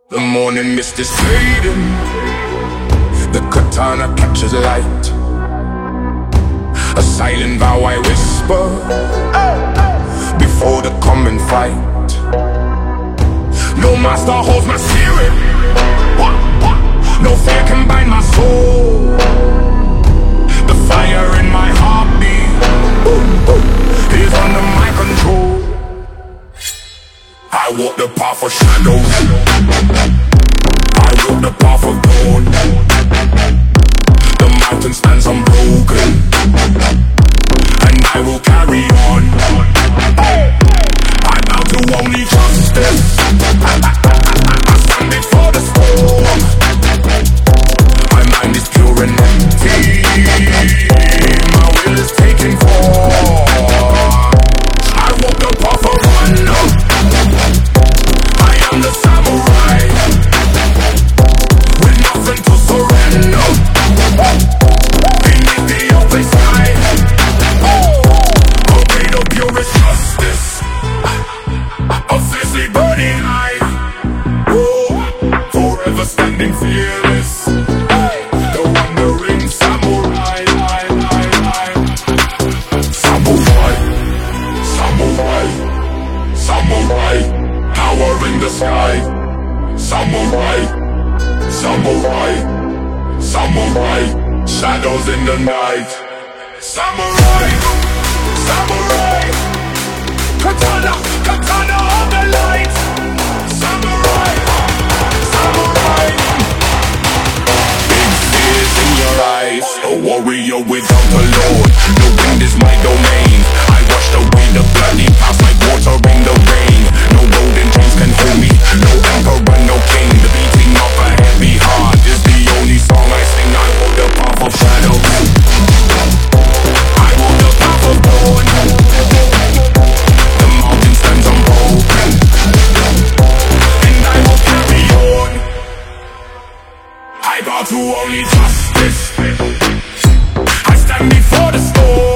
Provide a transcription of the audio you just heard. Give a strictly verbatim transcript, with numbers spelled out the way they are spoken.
The morning mist is fading, the katana catches light. A silent vow I whisper before the common fight. No master holds my spirit, no fear can bind my soul. The fire in my heartbeat is under my control. I walk the path of shadows, I walk the path of dawn. The mountain stands unbroken, and I will carry on. I bow to only justice, I stand before the storm. My mind is pure and empty, my will is taken form. I walk the path of honor, I am the samurai, with nothing to surrender. Beneath the open sky, obey the purest justice, a fiercely burning eye. Oh, forever standing fearless, the wandering samurai. Samurai, samurai, samurai, power in the sky. Samurai, samurai, samurai, shadows in the night. Samurai, samurai, katana, katana of the light. Samurai, samurai, big fears in your eyes. A warrior without a lord, the wind is my domain. I wash away the bloody past like water in the rain. No golden chains can hold me, no emperor, no king. The beating of a heavy heart is the only song I sing. I walk the path of shadows, I walk the path of dawn. The mountain stands unbroken, and I will carry on. I bow to only justice, I stand before the storm.